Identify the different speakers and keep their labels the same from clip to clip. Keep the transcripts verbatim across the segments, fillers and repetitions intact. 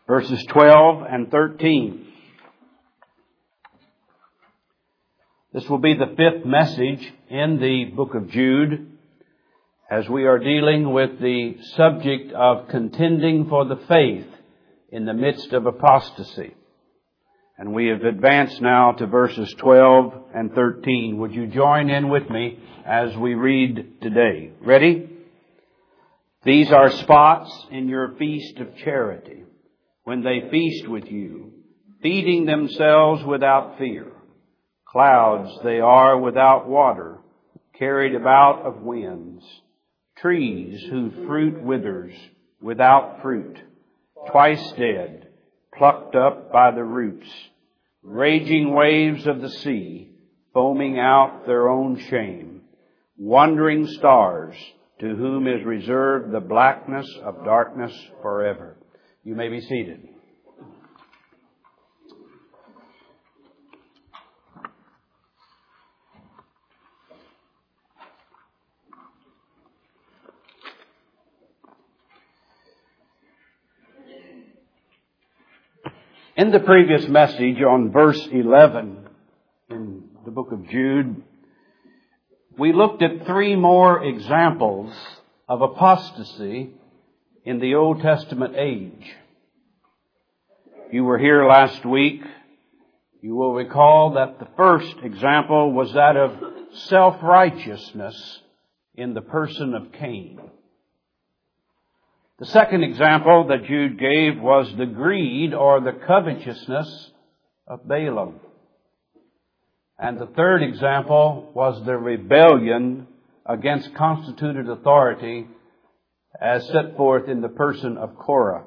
Speaker 1: verses twelve and thirteen. This will be the fifth message in the book of Jude, as we are dealing with the subject of contending for the faith in the midst of apostasy. And we have advanced now to verses twelve and thirteen. Would you join in with me as we read today? Ready? These are spots in your feast of charity, when they feast with you, feeding themselves without fear. Clouds they are without water, carried about of winds. Trees whose fruit withers, without fruit, twice dead, plucked up by the roots. Raging waves of the sea, foaming out their own shame. Wandering stars, to whom is reserved the blackness of darkness forever. You may be seated. In the previous message on verse eleven in the book of Jude, we looked at three more examples of apostasy in the Old Testament age. If you were here last week, you will recall that the first example was that of self-righteousness in the person of Cain. The second example that Jude gave was the greed or the covetousness of Balaam. And the third example was the rebellion against constituted authority as set forth in the person of Korah.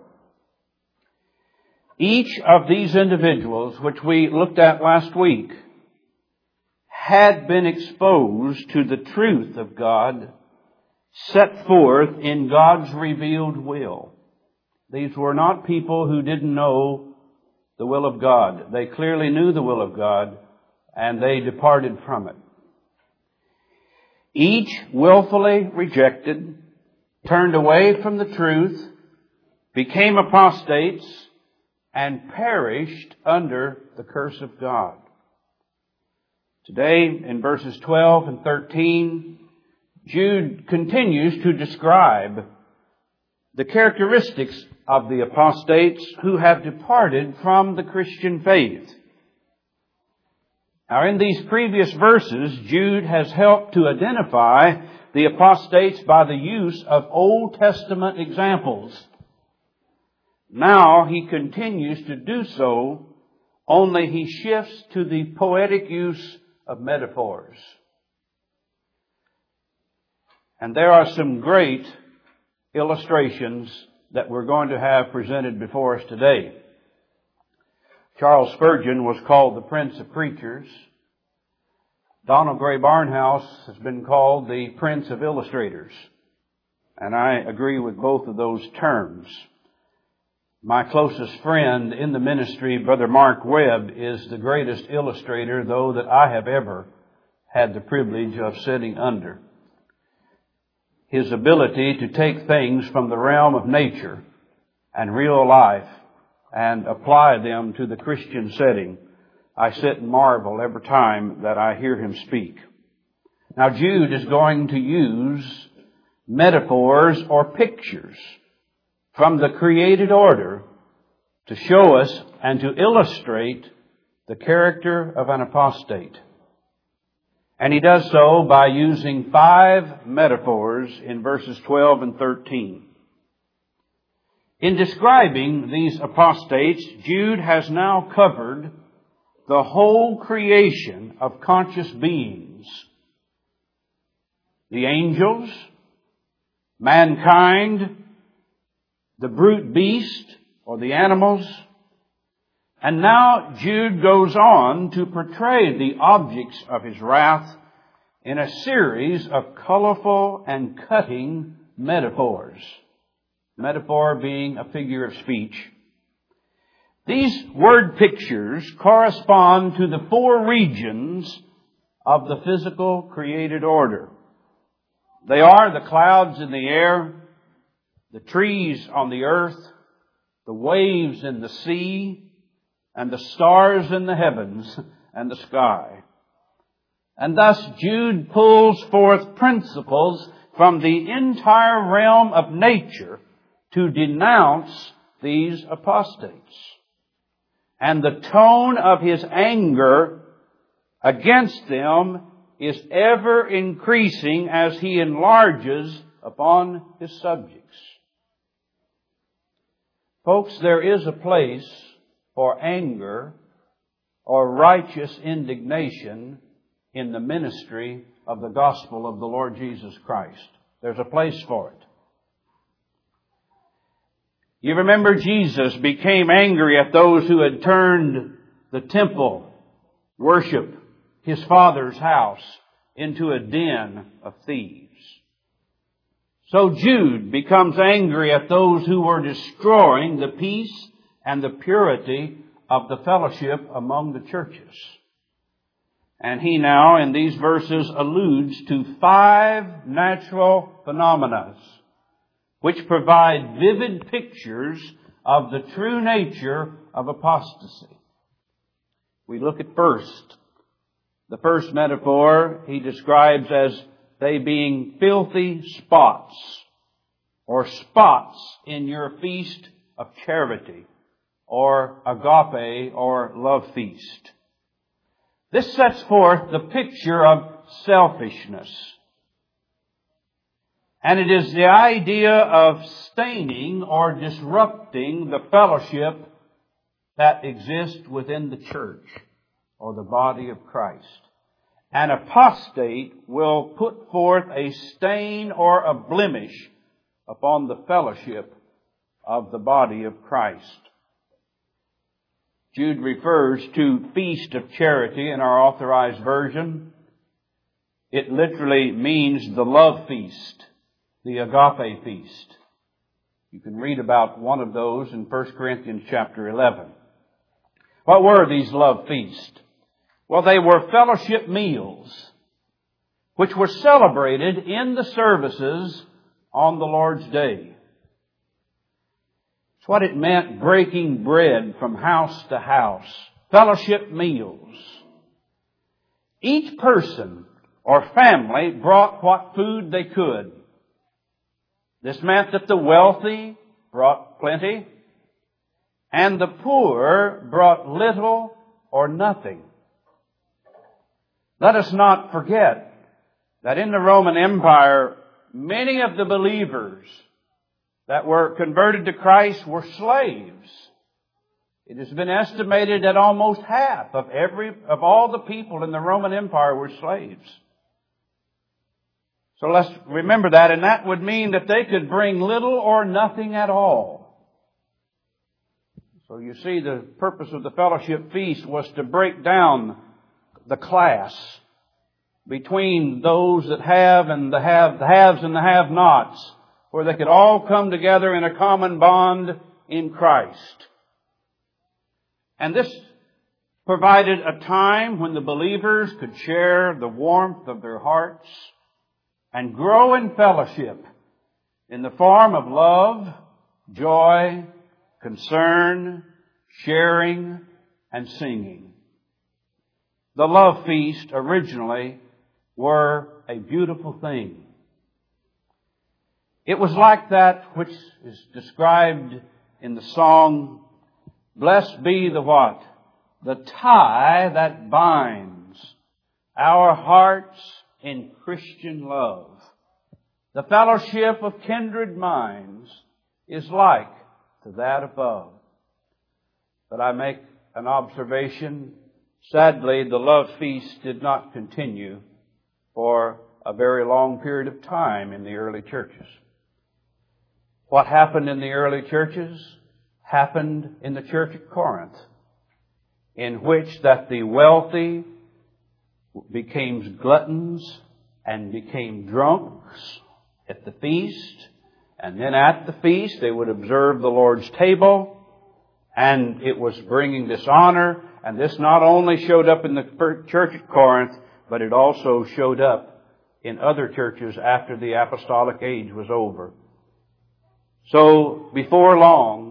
Speaker 1: Each of these individuals, which we looked at last week, had been exposed to the truth of God set forth in God's revealed will. These were not people who didn't know the will of God. They clearly knew the will of God, and they departed from it. Each willfully rejected, turned away from the truth, became apostates, and perished under the curse of God. Today, in verses twelve and thirteen, Jude continues to describe the characteristics of the apostates who have departed from the Christian faith. Now, in these previous verses, Jude has helped to identify the apostates by the use of Old Testament examples. Now he continues to do so, only he shifts to the poetic use of metaphors. And there are some great illustrations that we're going to have presented before us today. Charles Spurgeon was called the Prince of Preachers. Donald Gray Barnhouse has been called the Prince of Illustrators. And I agree with both of those terms. My closest friend in the ministry, Brother Mark Webb, is the greatest illustrator, though, that I have ever had the privilege of sitting under. His ability to take things from the realm of nature and real life and apply them to the Christian setting, I sit and marvel every time that I hear him speak. Now, Jude is going to use metaphors or pictures from the created order to show us and to illustrate the character of an apostate. And he does so by using five metaphors in verses twelve and thirteen. In describing these apostates, Jude has now covered the whole creation of conscious beings. The angels, mankind, the brute beast or the animals. And now Jude goes on to portray the objects of his wrath in a series of colorful and cutting metaphors. Metaphor being a figure of speech. These word pictures correspond to the four regions of the physical created order. They are the clouds in the air, the trees on the earth, the waves in the sea, and the stars in the heavens and the sky. And thus Jude pulls forth principles from the entire realm of nature to denounce these apostates. And the tone of his anger against them is ever increasing as he enlarges upon his subjects. Folks, there is a place for anger or righteous indignation in the ministry of the gospel of the Lord Jesus Christ. There's a place for it. You remember Jesus became angry at those who had turned the temple worship, his Father's house, into a den of thieves. So Jude becomes angry at those who were destroying the peace and the purity of the fellowship among the churches. And he now, in these verses, alludes to five natural phenomena which provide vivid pictures of the true nature of apostasy. We look at first. The first metaphor he describes as they being filthy spots, or spots in your feast of charity, or agape, or love feast. This sets forth the picture of selfishness. And it is the idea of staining or disrupting the fellowship that exists within the church or the body of Christ. An apostate will put forth a stain or a blemish upon the fellowship of the body of Christ. Jude refers to Feast of Charity in our Authorized Version. It literally means the love feast, the agape feast. You can read about one of those in First Corinthians chapter eleven. What were these love feasts? Well, they were fellowship meals which were celebrated in the services on the Lord's Day. It's what it meant breaking bread from house to house. Fellowship meals. Each person or family brought what food they could. This meant that the wealthy brought plenty and the poor brought little or nothing. Let us not forget that in the Roman Empire, many of the believers that were converted to Christ were slaves. It has been estimated that almost half of every of all the people in the Roman Empire were slaves. So let's remember that, and that would mean that they could bring little or nothing at all. So you see, the purpose of the fellowship feast was to break down the class between those that have and the have, the haves and the have-nots, where they could all come together in a common bond in Christ. And this provided a time when the believers could share the warmth of their hearts and grow in fellowship in the form of love, joy, concern, sharing, and singing. The love feast originally were a beautiful thing. It was like that which is described in the song, "Blessed be the what? The tie that binds our hearts in Christian love. The fellowship of kindred minds is like to that above." But I make an observation. Sadly, the love feast did not continue for a very long period of time in the early churches. What happened in the early churches happened in the church at Corinth, in which that the wealthy became gluttons and became drunks at the feast. And then at the feast they would observe the Lord's table, and it was bringing dishonor. And this not only showed up in the church at Corinth, but it also showed up in other churches after the apostolic age was over. So before long,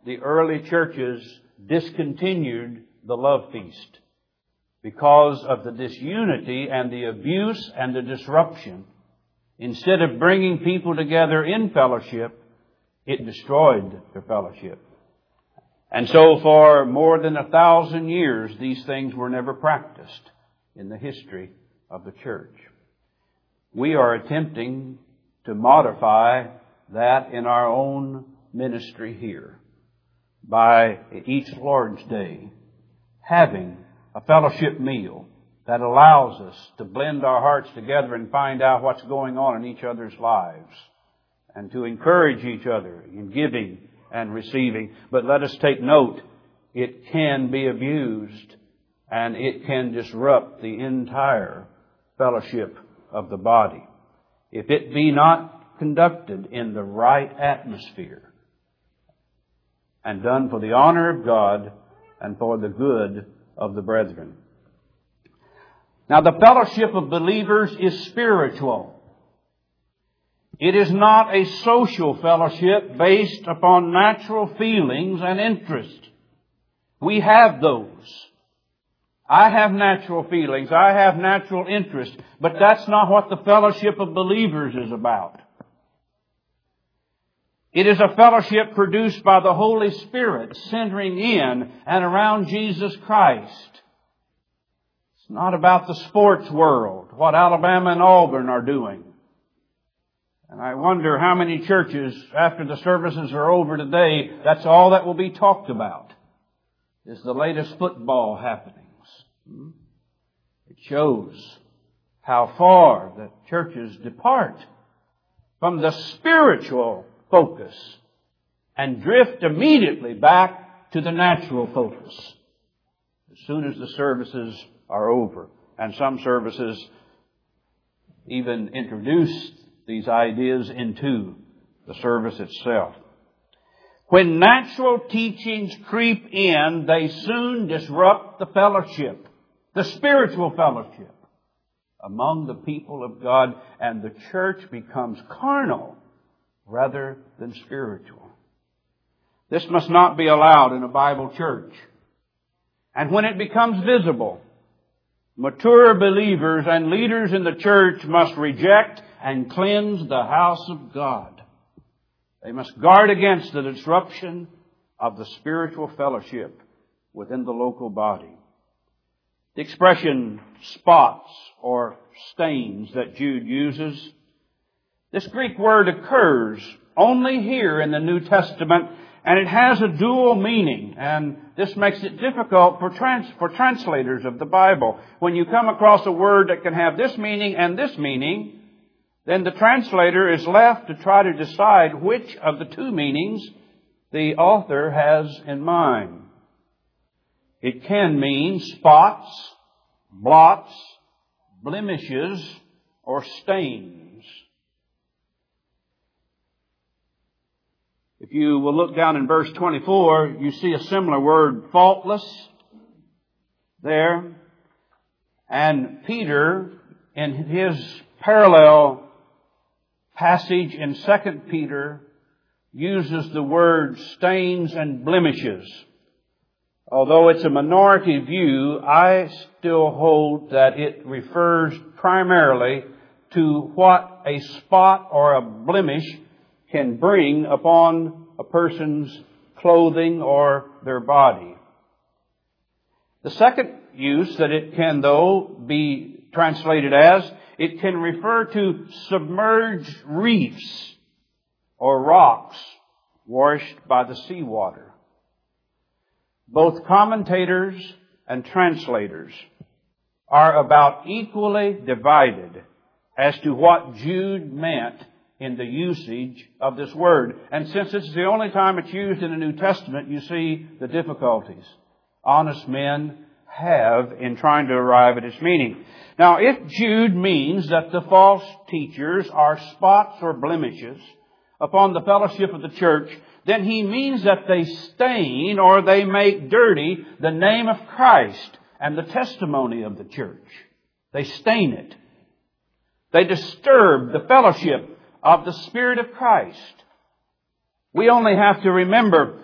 Speaker 1: the early churches discontinued the love feast because of the disunity and the abuse and the disruption. Instead of bringing people together in fellowship, it destroyed their fellowship. And so for more than a thousand years, these things were never practiced in the history of the church. We are attempting to modify that in our own ministry here by each Lord's Day having a fellowship meal that allows us to blend our hearts together and find out what's going on in each other's lives and to encourage each other in giving and receiving. But let us take note, it can be abused and it can disrupt the entire fellowship of the body if it be not conducted in the right atmosphere and done for the honor of God and for the good of the brethren. Now, the fellowship of believers is spiritual. It is not a social fellowship based upon natural feelings and interest. We have those. I have natural feelings. I have natural interest. But that's not what the fellowship of believers is about. It is a fellowship produced by the Holy Spirit, centering in and around Jesus Christ. It's not about the sports world, what Alabama and Auburn are doing. And I wonder how many churches, after the services are over today, that's all that will be talked about, is the latest football happenings. It shows how far the churches depart from the spiritual focus and drift immediately back to the natural focus as soon as the services are over. And some services even introduce these ideas into the service itself. When natural teachings creep in, they soon disrupt the fellowship, the spiritual fellowship among the people of God, and the church becomes carnal rather than spiritual. This must not be allowed in a Bible church. And when it becomes visible, mature believers and leaders in the church must reject and cleanse the house of God. They must guard against the disruption of the spiritual fellowship within the local body. The expression spots or stains that Jude uses, this Greek word occurs only here in the New Testament, and it has a dual meaning, and this makes it difficult for trans- for translators of the Bible. When you come across a word that can have this meaning and this meaning, then the translator is left to try to decide which of the two meanings the author has in mind. It can mean spots, blots, blemishes, or stains. If you will look down in verse twenty-four, you see a similar word, faultless, there. And Peter, in his parallel passage in Second Peter, uses the word stains and blemishes. Although it's a minority view, I still hold that it refers primarily to what a spot or a blemish can bring upon a person's clothing or their body. The second use that it can, though, be translated as, it can refer to submerged reefs or rocks washed by the seawater. Both commentators and translators are about equally divided as to what Jude meant in the usage of this word. And since this is the only time it's used in the New Testament, you see the difficulties honest men have in trying to arrive at its meaning. Now, if Jude means that the false teachers are spots or blemishes upon the fellowship of the church, then he means that they stain or they make dirty the name of Christ and the testimony of the church. They stain it. They disturb the fellowship of the Spirit of Christ. We only have to remember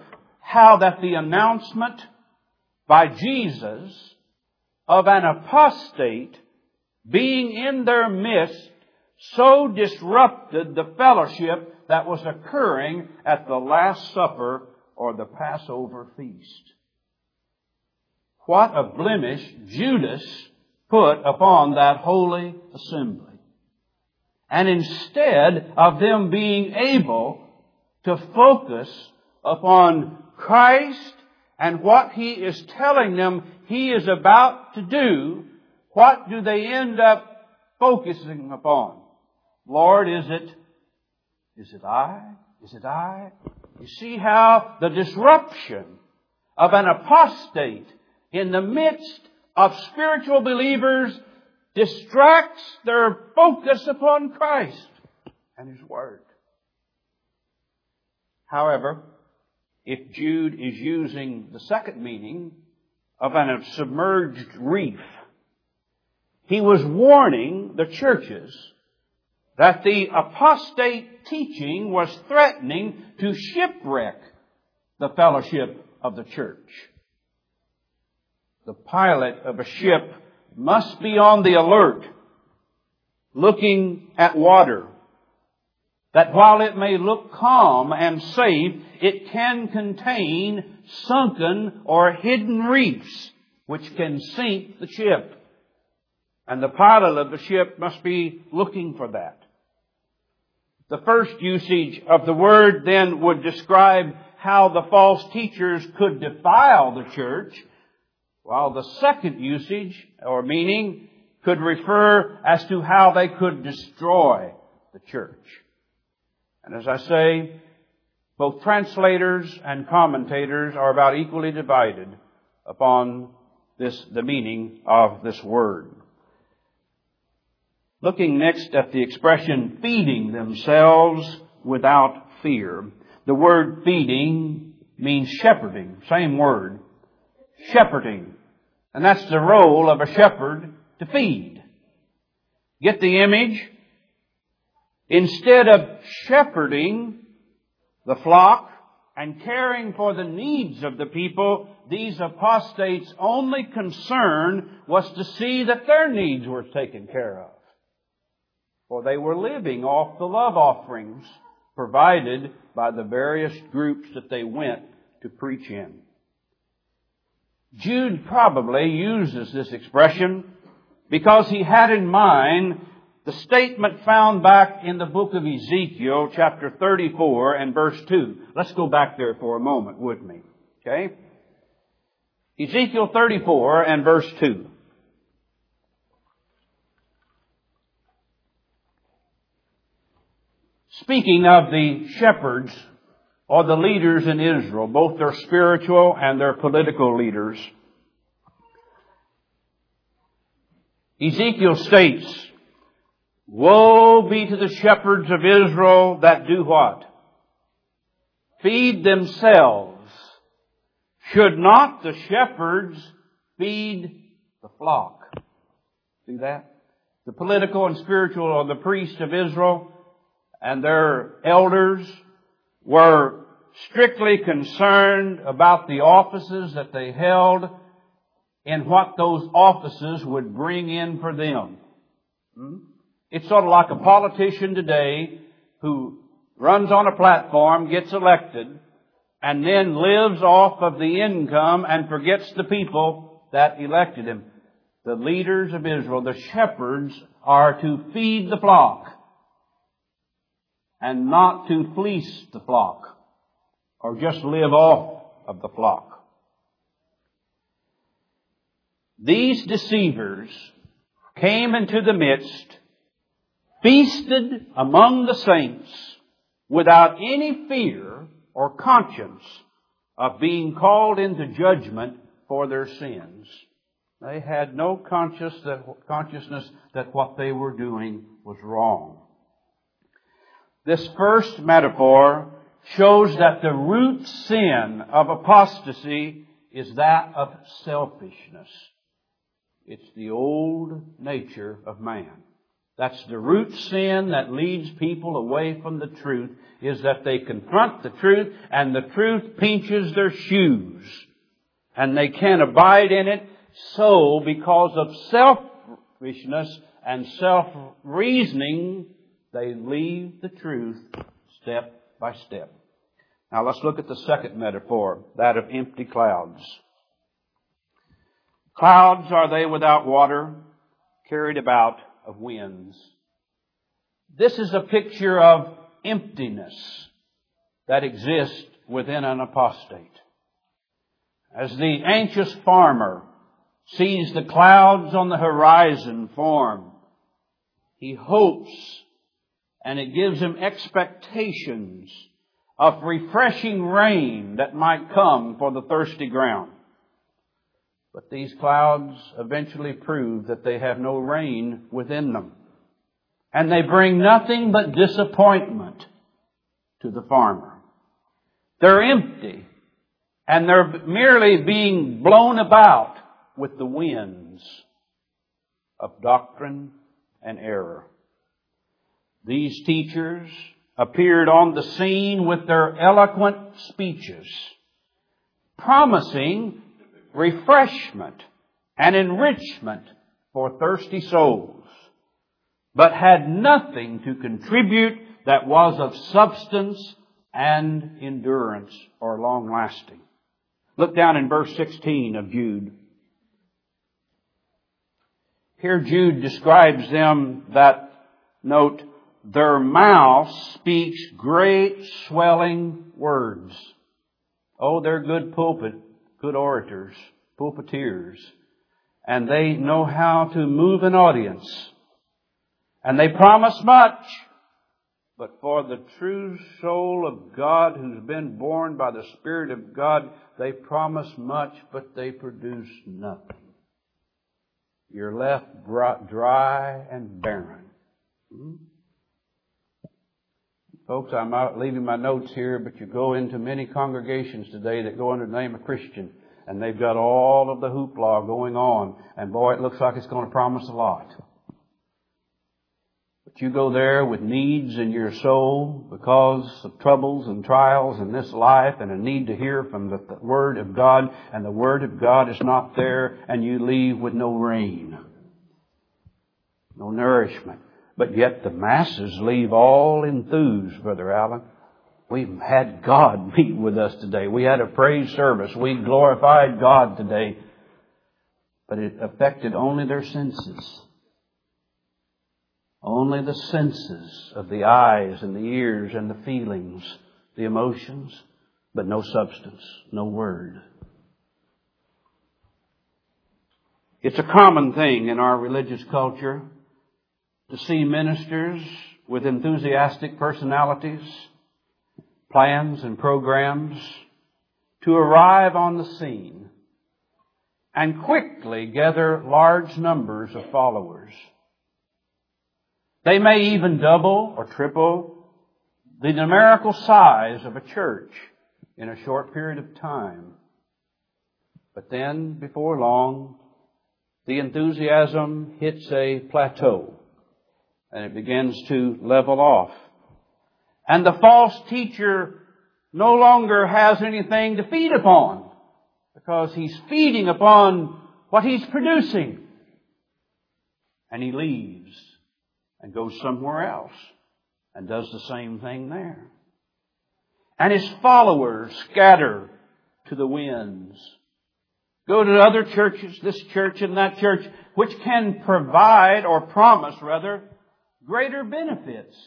Speaker 1: how that the announcement by Jesus of an apostate being in their midst so disrupted the fellowship that was occurring at the Last Supper or the Passover feast. What a blemish Judas put upon that holy assembly. And instead of them being able to focus upon Christ and what He is telling them He is about to do, what do they end up focusing upon? Lord, is it, is it I? Is it I? You see how the disruption of an apostate in the midst of spiritual believers distracts their focus upon Christ and His Word. However, if Jude is using the second meaning of an submerged reef, he was warning the churches that the apostate teaching was threatening to shipwreck the fellowship of the church. The pilot of a ship must be on the alert, looking at water, that while it may look calm and safe, it can contain sunken or hidden reefs which can sink the ship. And the pilot of the ship must be looking for that. The first usage of the word then would describe how the false teachers could defile the church, while the second usage or meaning could refer as to how they could destroy the church. And as I say, both translators and commentators are about equally divided upon this, the meaning of this word. Looking next at the expression feeding themselves without fear. The word feeding means shepherding. Same word. Shepherding. And that's the role of a shepherd, to feed. Get the image? Instead of shepherding the flock and caring for the needs of the people, these apostates' only concern was to see that their needs were taken care of. For they were living off the love offerings provided by the various groups that they went to preach in. Jude probably uses this expression because he had in mind the statement found back in the book of Ezekiel, chapter thirty-four and verse two. Let's go back there for a moment with me. Okay? Ezekiel thirty-four and verse two. Speaking of the shepherds or the leaders in Israel, both their spiritual and their political leaders, Ezekiel states, "Woe be to the shepherds of Israel that do what? Feed themselves. Should not the shepherds feed the flock?" See that? The political and spiritual or the priests of Israel and their elders were strictly concerned about the offices that they held and what those offices would bring in for them. Hmm? It's sort of like a politician today who runs on a platform, gets elected, and then lives off of the income and forgets the people that elected him. The leaders of Israel, the shepherds, are to feed the flock and not to fleece the flock or just live off of the flock. These deceivers came into the midst, feasted among the saints without any fear or conscience of being called into judgment for their sins. They had no conscious that, consciousness that what they were doing was wrong. This first metaphor shows that the root sin of apostasy is that of selfishness. It's the old nature of man. That's the root sin that leads people away from the truth, is that they confront the truth and the truth pinches their shoes. And they can't abide in it. So, because of selfishness and self-reasoning, they leave the truth step by step. Now let's look at the second metaphor, that of empty clouds. Clouds, are they without water, carried about of winds? This is a picture of emptiness that exists within an apostate. As the anxious farmer sees the clouds on the horizon form, he hopes, and it gives him expectations of refreshing rain that might come for the thirsty ground. But these clouds eventually prove that they have no rain within them. And they bring nothing but disappointment to the farmer. They're empty. And they're merely being blown about with the winds of doctrine and error. These teachers appeared on the scene with their eloquent speeches, promising refreshment and enrichment for thirsty souls, but had nothing to contribute that was of substance and endurance or long lasting. Look down in verse sixteen of Jude. Here Jude describes them that, note, their mouth speaks great swelling words. Oh, they're good pulpit, good orators, pulpiteers. And they know how to move an audience. And they promise much. But for the true soul of God who's been born by the Spirit of God, they promise much, but they produce nothing. You're left dry and barren. Hmm? Folks, I'm out leaving my notes here, but you go into many congregations today that go under the name of Christian, and they've got all of the hoopla going on, and boy, it looks like it's going to promise a lot. But you go there with needs in your soul because of troubles and trials in this life and a need to hear from the, the Word of God, and the Word of God is not there, and you leave with no rain, no nourishment. But yet the masses leave all enthused, Brother Allen. We've had God meet with us today. We had a praise service. We glorified God today. But it affected only their senses. Only the senses of the eyes and the ears and the feelings, the emotions, but no substance, no word. It's a common thing in our religious culture to see ministers with enthusiastic personalities, plans and programs, to arrive on the scene and quickly gather large numbers of followers. They may even double or triple the numerical size of a church in a short period of time. But then, before long, the enthusiasm hits a plateau. And it begins to level off. And the false teacher no longer has anything to feed upon, because he's feeding upon what he's producing. And he leaves and goes somewhere else and does the same thing there. And his followers scatter to the winds. Go to other churches, this church and that church, which can provide, or promise rather, greater benefits.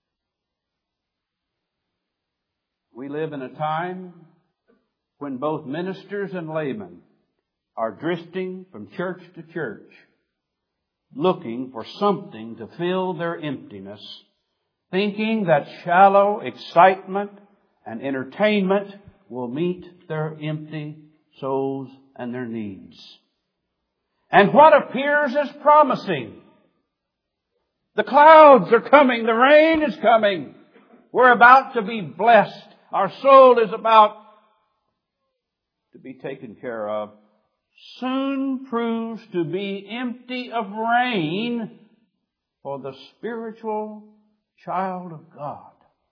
Speaker 1: We live in a time when both ministers and laymen are drifting from church to church, looking for something to fill their emptiness, thinking that shallow excitement and entertainment will meet their empty souls and their needs. And what appears as promising, the clouds are coming. The rain is coming. We're about to be blessed. Our soul is about to be taken care of. Soon proves to be empty of rain for the spiritual child of God.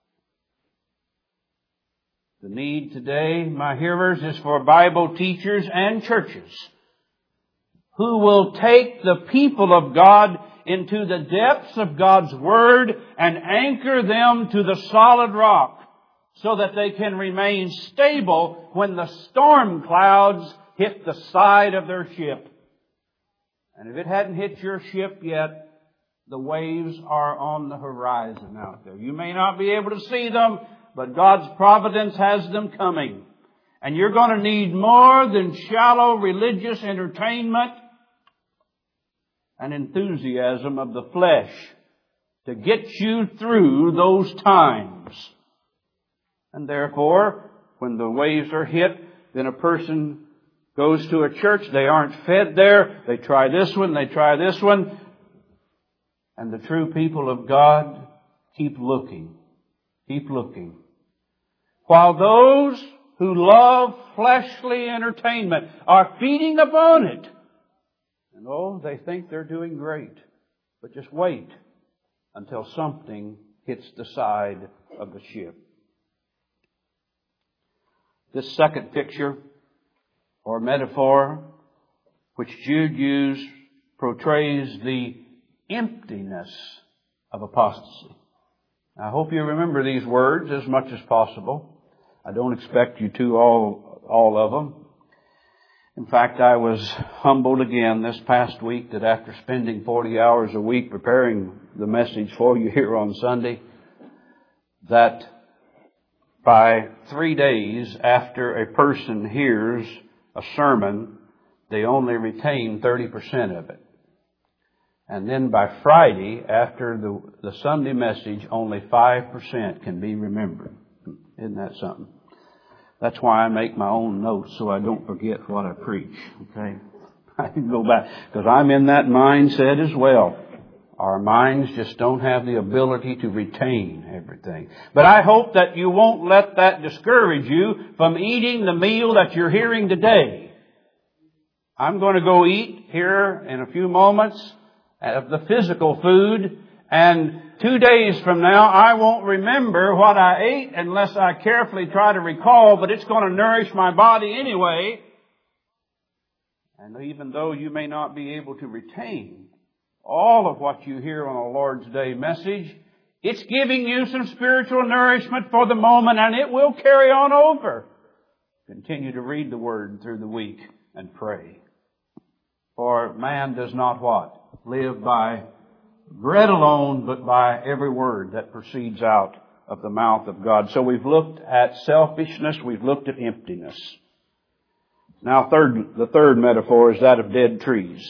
Speaker 1: The need today, my hearers, is for Bible teachers and churches who will take the people of God into the depths of God's Word and anchor them to the solid rock so that they can remain stable when the storm clouds hit the side of their ship. And if it hadn't hit your ship yet, the waves are on the horizon out there. You may not be able to see them, but God's providence has them coming. And you're going to need more than shallow religious entertainment and enthusiasm of the flesh to get you through those times. And therefore, when the waves are hit, then a person goes to a church. They aren't fed there. They try this one. They try this one. And the true people of God keep looking. Keep looking. While those who love fleshly entertainment are feeding upon it. And oh, they think they're doing great. But just wait until something hits the side of the ship. This second picture or metaphor which Jude used portrays the emptiness of apostasy. I hope you remember these words as much as possible. I don't expect you to all, all of them. In fact, I was humbled again this past week that after spending forty hours a week preparing the message for you here on Sunday, that by three days after a person hears a sermon, they only retain thirty percent of it. And then by Friday, after the, the Sunday message, only five percent can be remembered. Isn't that something? That's why I make my own notes so I don't forget what I preach. Okay? I can go back because I'm in that mindset as well. Our minds just don't have the ability to retain everything. But I hope that you won't let that discourage you from eating the meal that you're hearing today. I'm going to go eat here in a few moments of the physical food, and two days from now I won't remember what I ate unless I carefully try to recall, but it's going to nourish my body anyway. And even though you may not be able to retain all of what you hear on a Lord's Day message, it's giving you some spiritual nourishment for the moment, and it will carry on over. Continue to read the Word through the week and pray. For man does not what? Live by bread alone, but by every word that proceeds out of the mouth of God. So we've looked at selfishness, we've looked at emptiness. Now third, the third metaphor is that of dead trees.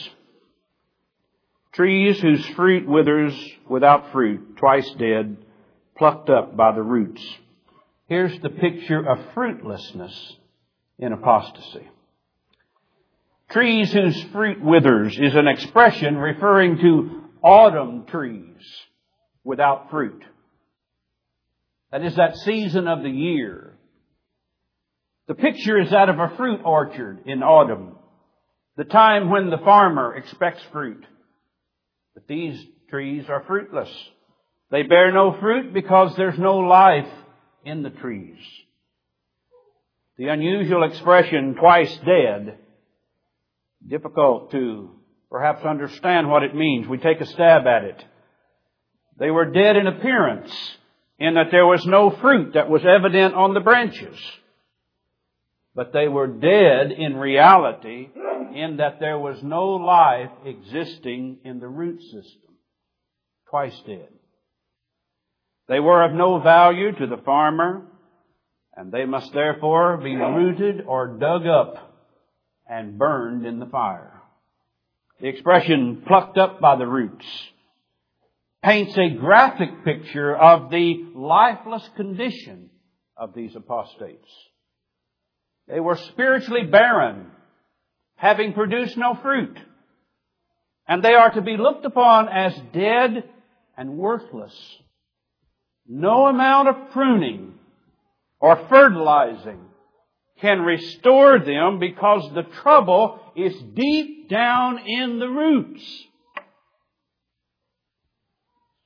Speaker 1: Trees whose fruit withers without fruit, twice dead, plucked up by the roots. Here's the picture of fruitlessness in apostasy. Trees whose fruit withers is an expression referring to autumn trees without fruit. That is that season of the year. The picture is that of a fruit orchard in autumn, the time when the farmer expects fruit. But these trees are fruitless. They bear no fruit because there's no life in the trees. The unusual expression, twice dead, difficult to perhaps understand what it means. We take a stab at it. They were dead in appearance, in that there was no fruit that was evident on the branches. But they were dead in reality, in that there was no life existing in the root system. Twice dead. They were of no value to the farmer, and they must therefore be rooted or dug up and burned in the fire. The expression plucked up by the roots paints a graphic picture of the lifeless condition of these apostates. They were spiritually barren, having produced no fruit. And they are to be looked upon as dead and worthless. No amount of pruning or fertilizing can restore them because the trouble is deep down in the roots.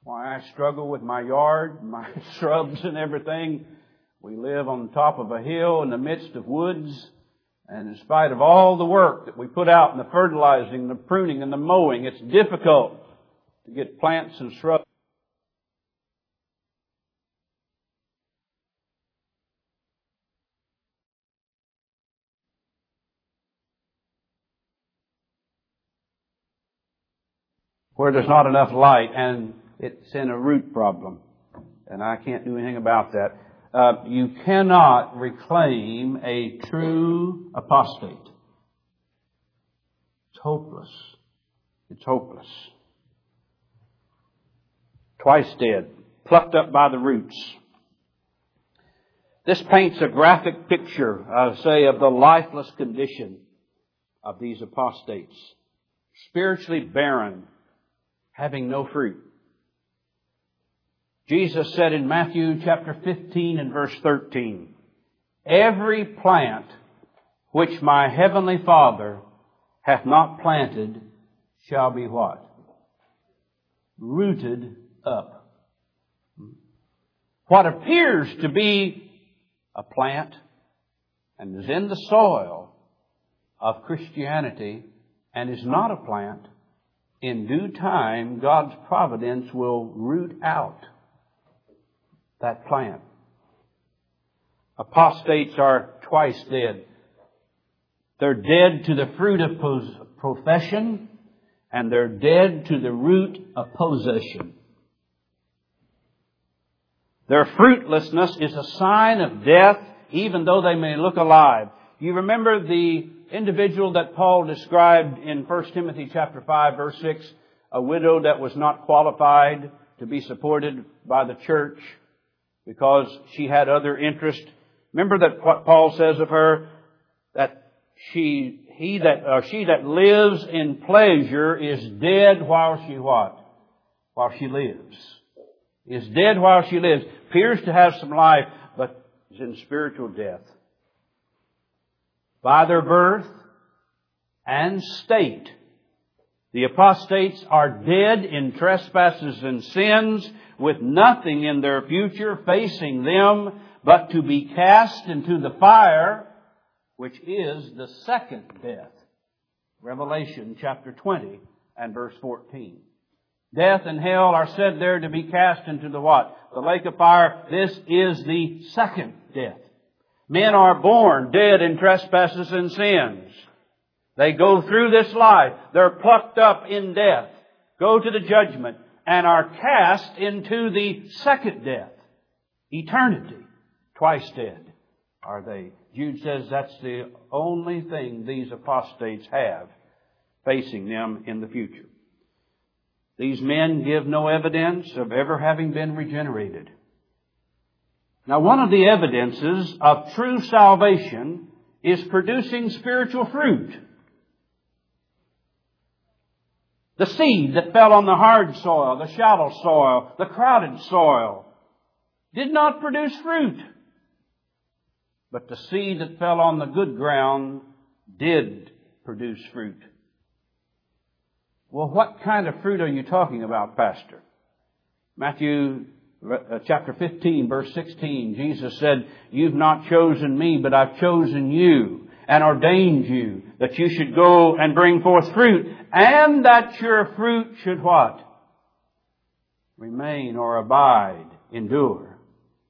Speaker 1: why I struggle with my yard, my shrubs and everything. We live on top of a hill in the midst of woods. And in spite of all the work that we put out in the fertilizing, the pruning and the mowing, it's difficult to get plants and shrubs. Where there's not enough light, and it's in a root problem. And I can't do anything about that. Uh, you cannot reclaim a true apostate. It's hopeless. It's hopeless. Twice dead, plucked up by the roots. This paints a graphic picture, I say, of the lifeless condition of these apostates. Spiritually barren, having no fruit. Jesus said in Matthew chapter fifteen and verse thirteen, every plant which my heavenly Father hath not planted shall be what? Rooted up. What appears to be a plant and is in the soil of Christianity and is not a plant, in due time God's providence will root out that plant. Apostates are twice dead. They're dead to the fruit of profession, and they're dead to the root of possession. Their fruitlessness is a sign of death, even though they may look alive. You remember the individual that Paul described in First Timothy chapter five, verse six, a widow that was not qualified to be supported by the church because she had other interest. Remember that what Paul says of her, that she, he that, or she that lives in pleasure is dead while she what? While she lives. Is dead while she lives. Appears to have some life, but is in spiritual death. By their birth and state, the apostates are dead in trespasses and sins, with nothing in their future facing them but to be cast into the fire, which is the second death. Revelation chapter twenty and verse fourteen. Death and hell are said there to be cast into the what? The lake of fire. This is the second death. Men are born dead in trespasses and sins. They go through this life. They're plucked up in death, go to the judgment, and are cast into the second death. Eternity. Twice dead are they. Jude says that's the only thing these apostates have facing them in the future. These men give no evidence of ever having been regenerated. Now, one of the evidences of true salvation is producing spiritual fruit. The seed that fell on the hard soil, the shallow soil, the crowded soil, did not produce fruit. But the seed that fell on the good ground did produce fruit. Well, what kind of fruit are you talking about, Pastor? Matthew chapter fifteen, verse sixteen, Jesus said, you've not chosen me, but I've chosen you and ordained you that you should go and bring forth fruit, and that your fruit should what? Remain or abide, endure.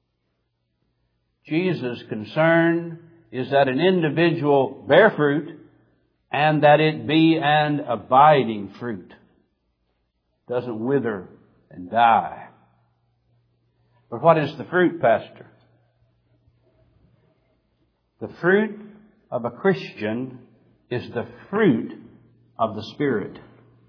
Speaker 1: Jesus' concern is that an individual bear fruit and that it be an abiding fruit. Doesn't wither and die. But what is the fruit, Pastor? The fruit of a Christian is the fruit of the Spirit.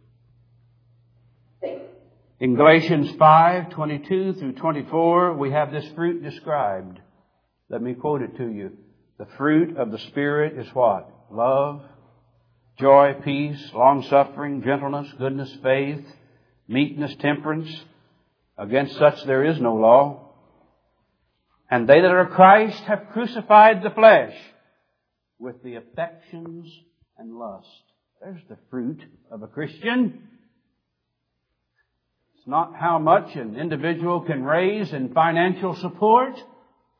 Speaker 1: In Galatians five, twenty-two through twenty-four, we have this fruit described. Let me quote it to you. The fruit of the Spirit is what? Love, joy, peace, long-suffering, gentleness, goodness, faith, meekness, temperance. Against such there is no law. And they that are Christ have crucified the flesh with the affections and lust. There's the fruit of a Christian. It's not how much an individual can raise in financial support. It's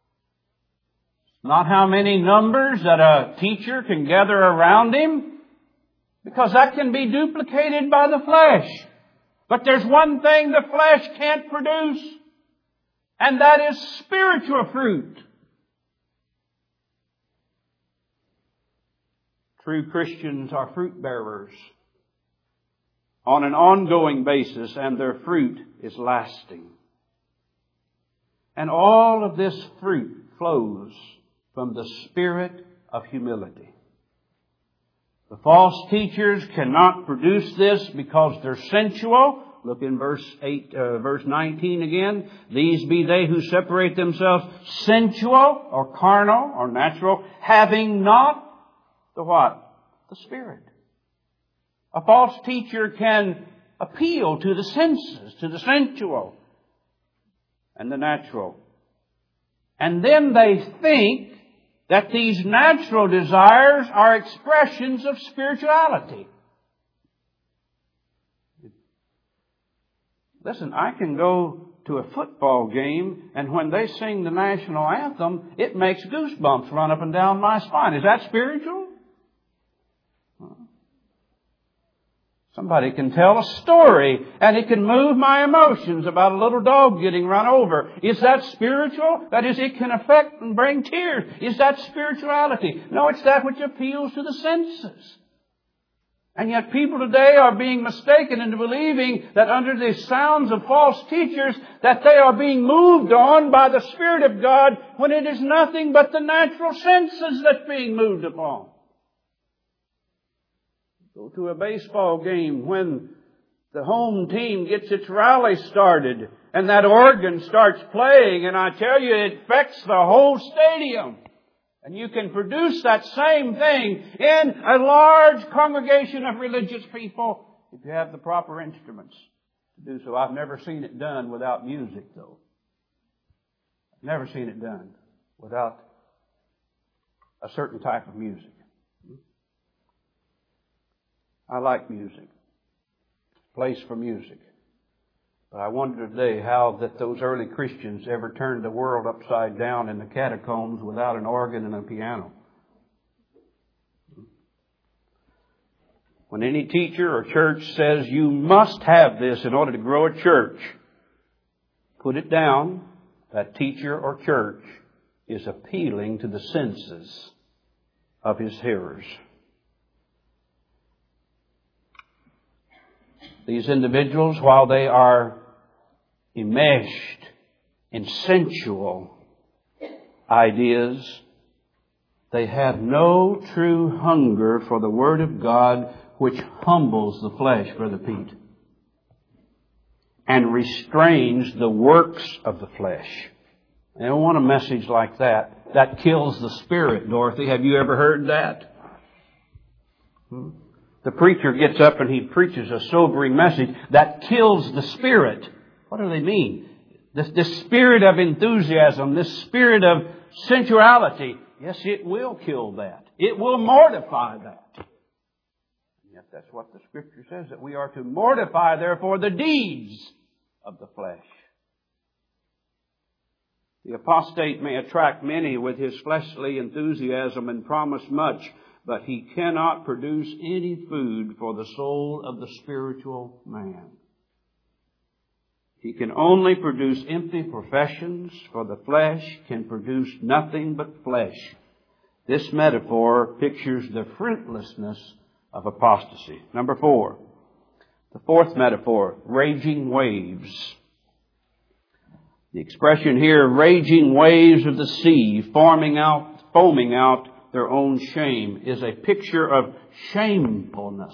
Speaker 1: not how many numbers that a teacher can gather around him, because that can be duplicated by the flesh. But there's one thing the flesh can't produce, and that is spiritual fruit. True Christians are fruit bearers on an ongoing basis, and their fruit is lasting. And all of this fruit flows from the spirit of humility. The false teachers cannot produce this because they're sensual. Look in verse eight, uh, verse nineteen again. These be they who separate themselves sensual or carnal or natural, having not the what? The Spirit. A false teacher can appeal to the senses, to the sensual and the natural. And then they think that these natural desires are expressions of spirituality. Listen, I can go to a football game, and when they sing the national anthem, it makes goosebumps run up and down my spine. Is that spiritual? Somebody can tell a story, and it can move my emotions about a little dog getting run over. Is that spiritual? That is, it can affect and bring tears. Is that spirituality? No, it's that which appeals to the senses. And yet people today are being mistaken into believing that under the sounds of false teachers that they are being moved on by the Spirit of God, when it is nothing but the natural senses that's being moved upon. Go to a baseball game when the home team gets its rally started and that organ starts playing, and I tell you, it affects the whole stadium. And you can produce that same thing in a large congregation of religious people if you have the proper instruments to do so. I've never seen it done without music, though. I've never seen it done without a certain type of music. I like music. Place for music. But I wonder today how that those early Christians ever turned the world upside down in the catacombs without an organ and a piano. When any teacher or church says you must have this in order to grow a church, put it down. That teacher or church is appealing to the senses of his hearers. These individuals, while they are enmeshed in sensual ideas, they have no true hunger for the Word of God, which humbles the flesh, Brother Pete, and restrains the works of the flesh. I don't want a message like that. That kills the spirit, Dorothy. Have you ever heard that? Hmm? The preacher gets up and he preaches a sobering message that kills the spirit. What do they mean? This, this spirit of enthusiasm, this spirit of sensuality. Yes, it will kill that. It will mortify that. And yet that's what the Scripture says, that we are to mortify, therefore, the deeds of the flesh. The apostate may attract many with his fleshly enthusiasm and promise much, but he cannot produce any food for the soul of the spiritual man. He can only produce empty professions, for the flesh can produce nothing but flesh. This metaphor pictures the fruitlessness of apostasy. Number four, the fourth metaphor, raging waves. The expression here, raging waves of the sea, forming out, foaming out their own shame, is a picture of shamefulness.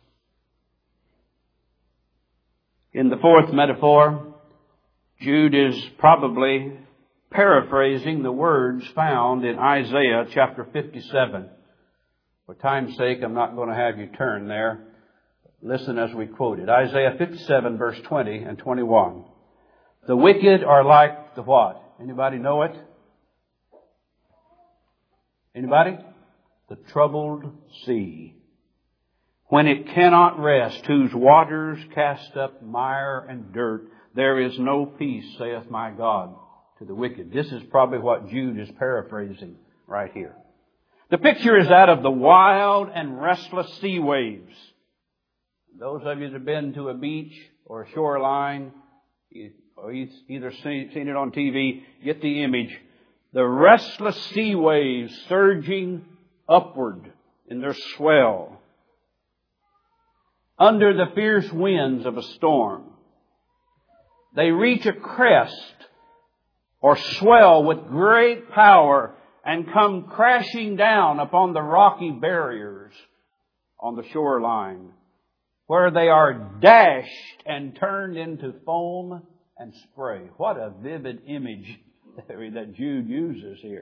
Speaker 1: In the fourth metaphor, Jude is probably paraphrasing the words found in Isaiah chapter fifty-seven. For time's sake, I'm not going to have you turn there. Listen as we quote it. Isaiah fifty-seven, verse twenty and twenty-one. The wicked are like the what? Anybody know it? Anybody? The troubled sea, when it cannot rest, whose waters cast up mire and dirt. There is no peace, saith my God, to the wicked. This is probably what Jude is paraphrasing right here. The picture is that of the wild and restless sea waves. Those of you that have been to a beach or a shoreline, or either seen it on T V, get the image. The restless sea waves surging upward in their swell under the fierce winds of a storm. They reach a crest or swell with great power and come crashing down upon the rocky barriers on the shoreline, where they are dashed and turned into foam and spray. What a vivid image that Jude uses here.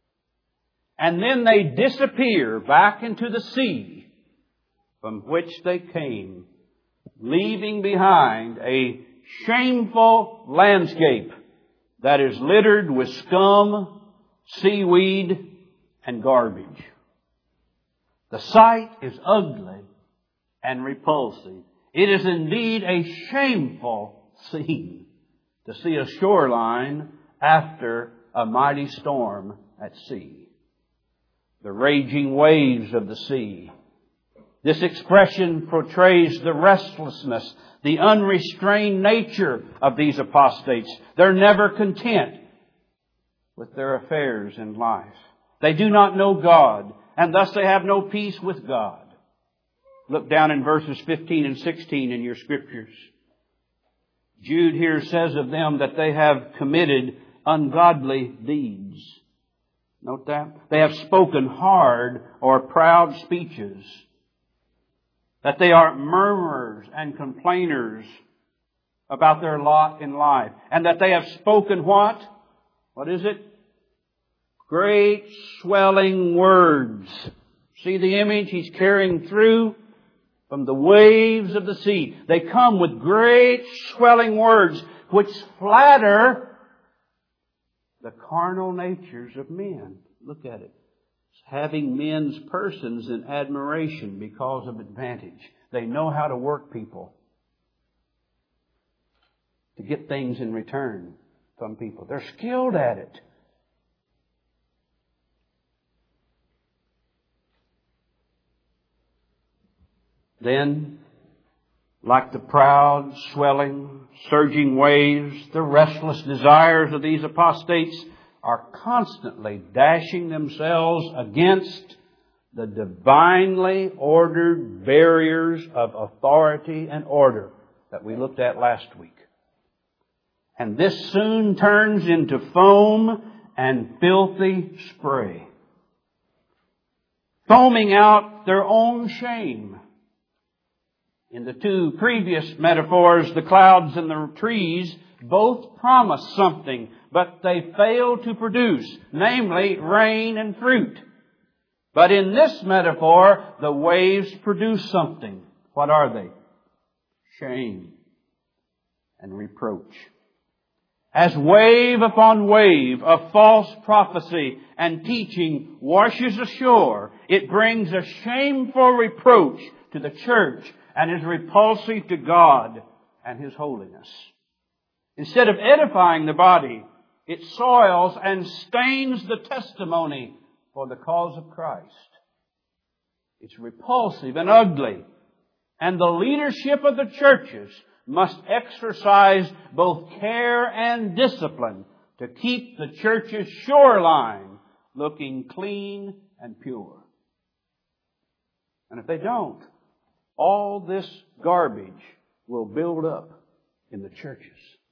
Speaker 1: And then they disappear back into the sea from which they came, leaving behind a shameful landscape that is littered with scum, seaweed, and garbage. The sight is ugly and repulsive. It is indeed a shameful scene to see a shoreline after a mighty storm at sea. The raging waves of the sea. This expression portrays the restlessness, the unrestrained nature of these apostates. They're never content with their affairs in life. They do not know God, and thus they have no peace with God. Look down in verses fifteen and sixteen in your scriptures. Jude here says of them that they have committed ungodly deeds. Note that. They have spoken hard or proud speeches. That they are murmurers and complainers about their lot in life. And that they have spoken what? What is it? Great swelling words. See the image he's carrying through? From the waves of the sea. They come with great swelling words which flatter the carnal natures of men. Look at it. It's having men's persons in admiration because of advantage. They know how to work people to get things in return from people. They're skilled at it. Then, like the proud, swelling, surging waves, the restless desires of these apostates are constantly dashing themselves against the divinely ordered barriers of authority and order that we looked at last week. And this soon turns into foam and filthy spray, foaming out their own shame. In the two previous metaphors, the clouds and the trees both promise something, but they fail to produce, namely rain and fruit. But in this metaphor, the waves produce something. What are they? Shame and reproach. As wave upon wave of false prophecy and teaching washes ashore, it brings a shameful reproach to the church and is repulsive to God and His holiness. Instead of edifying the body, it soils and stains the testimony for the cause of Christ. It's repulsive and ugly. And the leadership of the churches must exercise both care and discipline to keep the church's shoreline looking clean and pure. And if they don't, all this garbage will build up in the churches.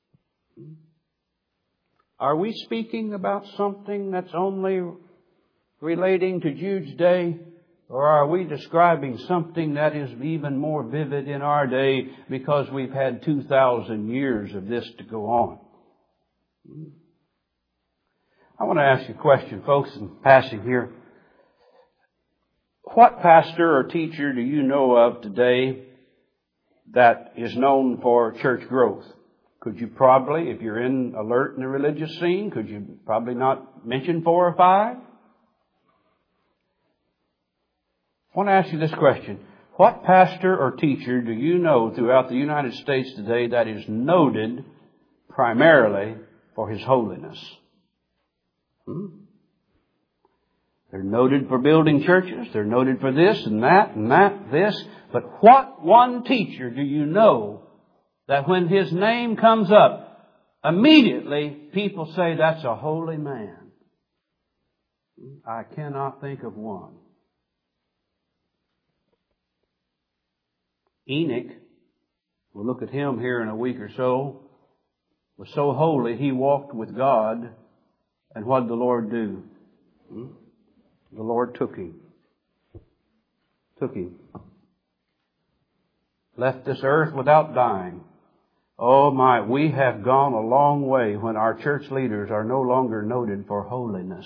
Speaker 1: Are we speaking about something that's only relating to Jude's day? Or are we describing something that is even more vivid in our day because we've had two thousand years of this to go on? I want to ask you a question, folks, in passing here. What pastor or teacher do you know of today that is known for church growth? Could you probably, if you're in alert in the religious scene, could you probably not mention four or five? I want to ask you this question. What pastor or teacher do you know throughout the United States today that is noted primarily for his holiness? Hmm? They're noted for building churches. They're noted for this and that and that, this. But what one teacher do you know that when his name comes up, immediately people say that's a holy man? I cannot think of one. Enoch, we'll look at him here in a week or so, was so holy he walked with God. And what did the Lord do? Hmm? The Lord took him. Took him. Left this earth without dying. Oh my, we have gone a long way when our church leaders are no longer noted for holiness.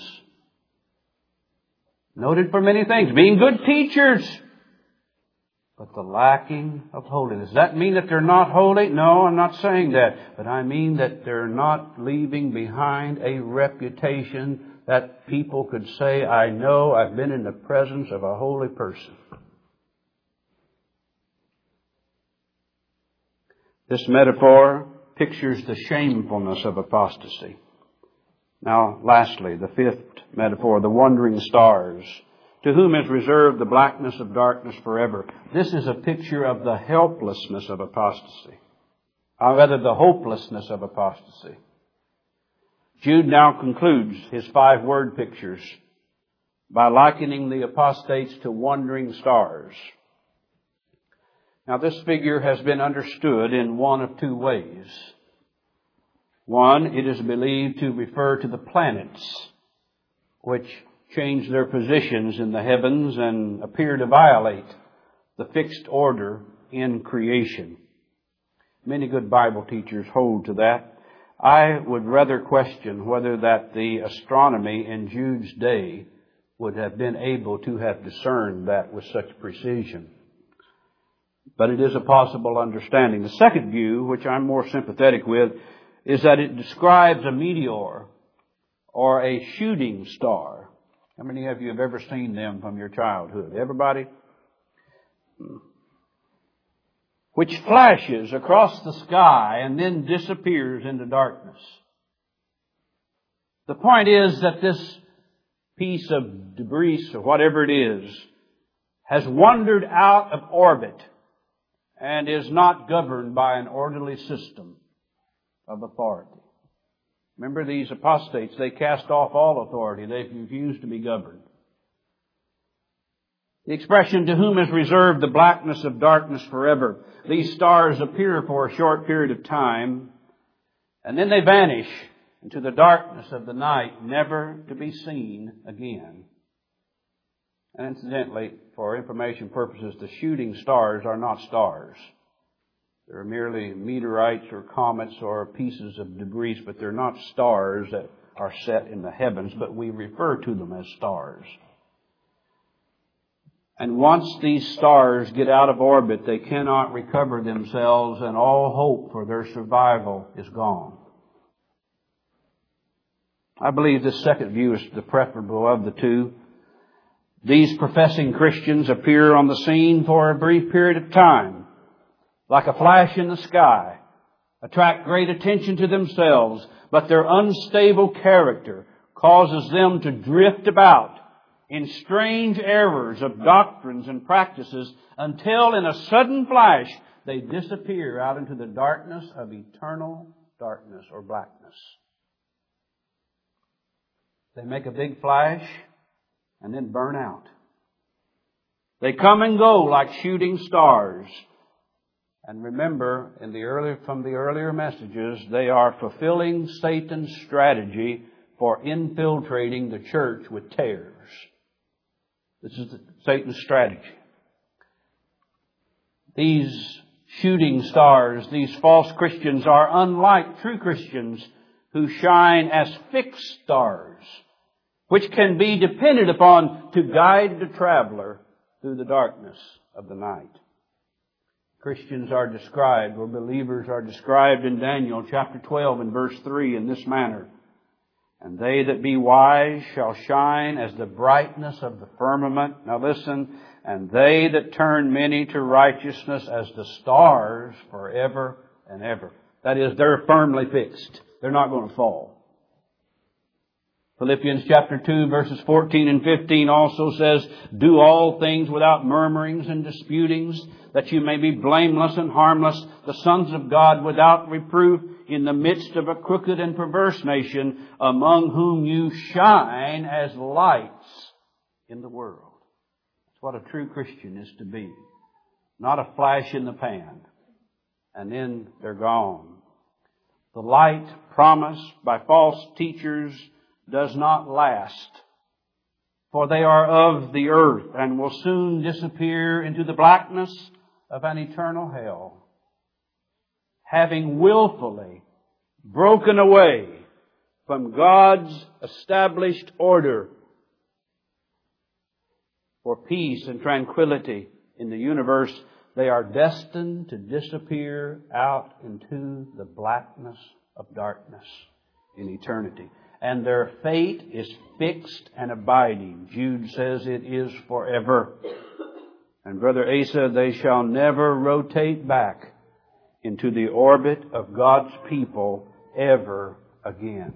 Speaker 1: Noted for many things, being good teachers, but the lacking of holiness. Does that mean that they're not holy? No, I'm not saying that. But I mean that they're not leaving behind a reputation that people could say, I know I've been in the presence of a holy person. This metaphor pictures the shamefulness of apostasy. Now, lastly, the fifth metaphor, the wandering stars, to whom is reserved the blackness of darkness forever. This is a picture of the helplessness of apostasy, or rather the hopelessness of apostasy. Jude now concludes his five word pictures by likening the apostates to wandering stars. Now, this figure has been understood in one of two ways. One, it is believed to refer to the planets, which change their positions in the heavens and appear to violate the fixed order in creation. Many good Bible teachers hold to that. I would rather question whether that the astronomy in Jude's day would have been able to have discerned that with such precision. But it is a possible understanding. The second view, which I'm more sympathetic with, is that it describes a meteor or a shooting star. How many of you have ever seen them from your childhood? Everybody? Which flashes across the sky and then disappears into darkness. The point is that this piece of debris, or whatever it is, has wandered out of orbit and is not governed by an orderly system of authority. Remember, these apostates, they cast off all authority. They refused to be governed. The expression, to whom is reserved the blackness of darkness forever. These stars appear for a short period of time, and then they vanish into the darkness of the night, never to be seen again. And incidentally, for information purposes, the shooting stars are not stars. They're merely meteorites or comets or pieces of debris, but they're not stars that are set in the heavens, but we refer to them as stars. And once these stars get out of orbit, they cannot recover themselves, and all hope for their survival is gone. I believe this second view is the preferable of the two. These professing Christians appear on the scene for a brief period of time, like a flash in the sky, attract great attention to themselves, but their unstable character causes them to drift about in strange errors of doctrines and practices until in a sudden flash they disappear out into the darkness of eternal darkness or blackness. They make a big flash and then burn out. They come and go like shooting stars. And remember, in the earlier, from the earlier messages, they are fulfilling Satan's strategy for infiltrating the church with tares. This is Satan's strategy. These shooting stars, these false Christians, are unlike true Christians who shine as fixed stars, which can be depended upon to guide the traveler through the darkness of the night. Christians are described, or believers are described in Daniel chapter twelve and verse three in this manner. And they that be wise shall shine as the brightness of the firmament. Now listen, and they that turn many to righteousness as the stars forever and ever. That is, they're firmly fixed. They're not going to fall. Philippians chapter two verses fourteen and fifteen also says, do all things without murmurings and disputings, that you may be blameless and harmless, the sons of God without reproof, in the midst of a crooked and perverse nation, among whom you shine as lights in the world. That's what a true Christian is to be. Not a flash in the pan, and then they're gone. The light promised by false teachers does not last, for they are of the earth and will soon disappear into the blackness of an eternal hell, having willfully broken away from God's established order for peace and tranquility in the universe. They are destined to disappear out into the blackness of darkness in eternity. And their fate is fixed and abiding. Jude says it is forever. And Brother Asa, they shall never rotate back into the orbit of God's people ever again.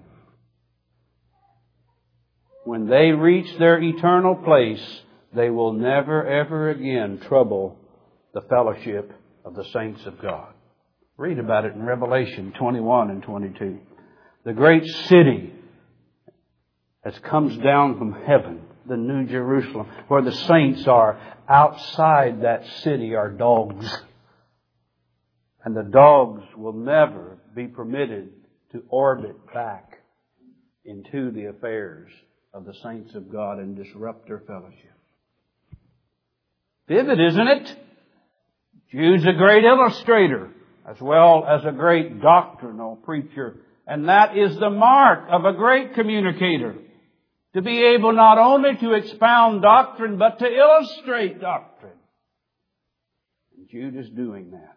Speaker 1: When they reach their eternal place, they will never ever again trouble the fellowship of the saints of God. Read about it in Revelation twenty-one and twenty-two. The great city as comes down from heaven, the New Jerusalem, where the saints are. Outside that city are dogs. And the dogs will never be permitted to orbit back into the affairs of the saints of God and disrupt their fellowship. Vivid, isn't it? Jude's a great illustrator as well as a great doctrinal preacher. And that is the mark of a great communicator. To be able not only to expound doctrine, but to illustrate doctrine. And Jude is doing that.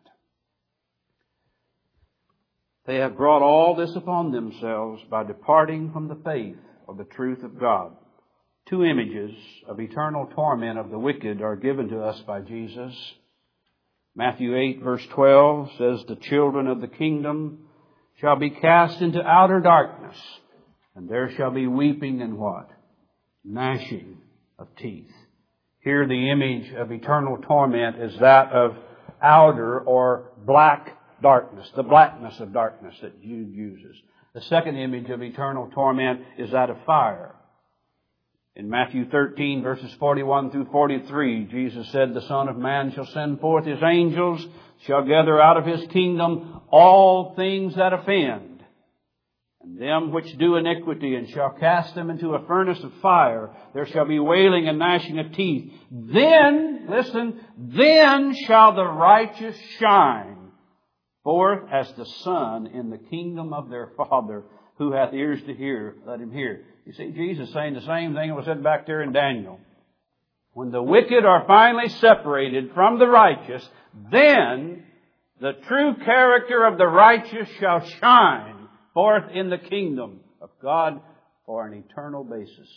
Speaker 1: They have brought all this upon themselves by departing from the faith of the truth of God. Two images of eternal torment of the wicked are given to us by Jesus. Matthew eight verse twelve says, the children of the kingdom shall be cast into outer darkness. And there shall be weeping and what? Gnashing of teeth. Here the image of eternal torment is that of outer or black darkness. The blackness of darkness that Jude uses. The second image of eternal torment is that of fire. In Matthew thirteen verses forty-one through forty-three, Jesus said, the Son of Man shall send forth His angels, shall gather out of His kingdom all things that offend, and them which do iniquity, and shall cast them into a furnace of fire. There shall be wailing and gnashing of teeth. Then, listen, then shall the righteous shine forth as the sun in the kingdom of their Father. Who hath ears to hear, let him hear. You see, Jesus saying the same thing that was said back there in Daniel. When the wicked are finally separated from the righteous, then the true character of the righteous shall shine forth in the kingdom of God for an eternal basis.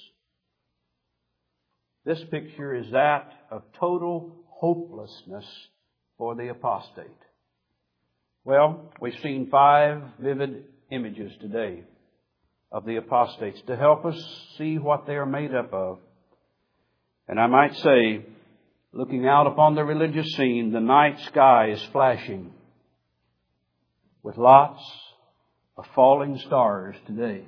Speaker 1: This picture is that of total hopelessness for the apostate. Well, we've seen five vivid images today of the apostates to help us see what they are made up of. And I might say, looking out upon the religious scene, the night sky is flashing with lots of falling stars today.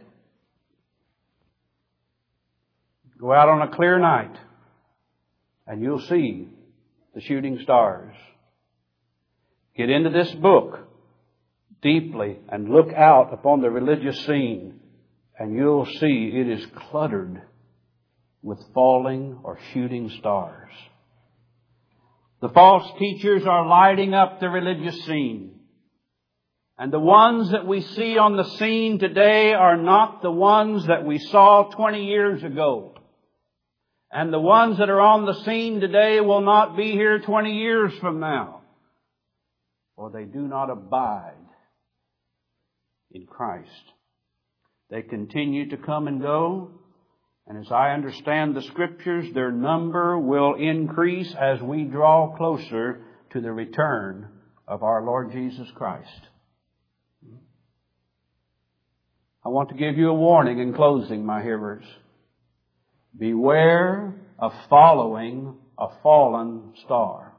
Speaker 1: Go out on a clear night and you'll see the shooting stars. Get into this book deeply and look out upon the religious scene and you'll see it is cluttered with falling or shooting stars. The false teachers are lighting up the religious scene. And the ones that we see on the scene today are not the ones that we saw twenty years ago. And the ones that are on the scene today will not be here twenty years from now. For they do not abide in Christ. They continue to come and go. And as I understand the Scriptures, their number will increase as we draw closer to the return of our Lord Jesus Christ. I want to give you a warning in closing, my hearers. Beware of following a fallen star.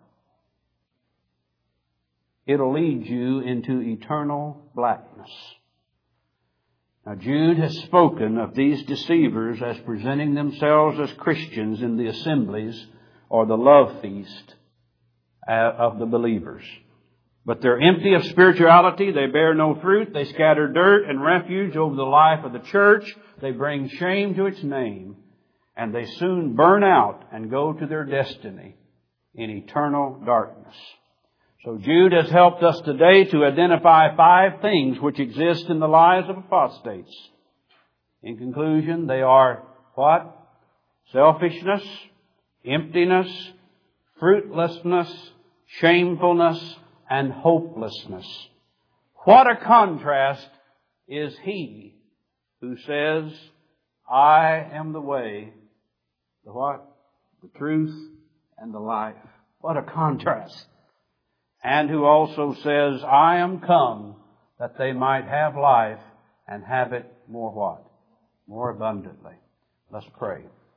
Speaker 1: It'll lead you into eternal blackness. Now, Jude has spoken of these deceivers as presenting themselves as Christians in the assemblies or the love feast of the believers. But they're empty of spirituality. They bear no fruit. They scatter dirt and refuge over the life of the church. They bring shame to its name. And they soon burn out and go to their destiny in eternal darkness. So Jude has helped us today to identify five things which exist in the lives of apostates. In conclusion, they are what? Selfishness, emptiness, fruitlessness, shamefulness, and hopelessness. What a contrast is he who says, I am the way, the what? The truth and the life. What a contrast. And who also says, I am come that they might have life and have it more what? More abundantly. Let's pray.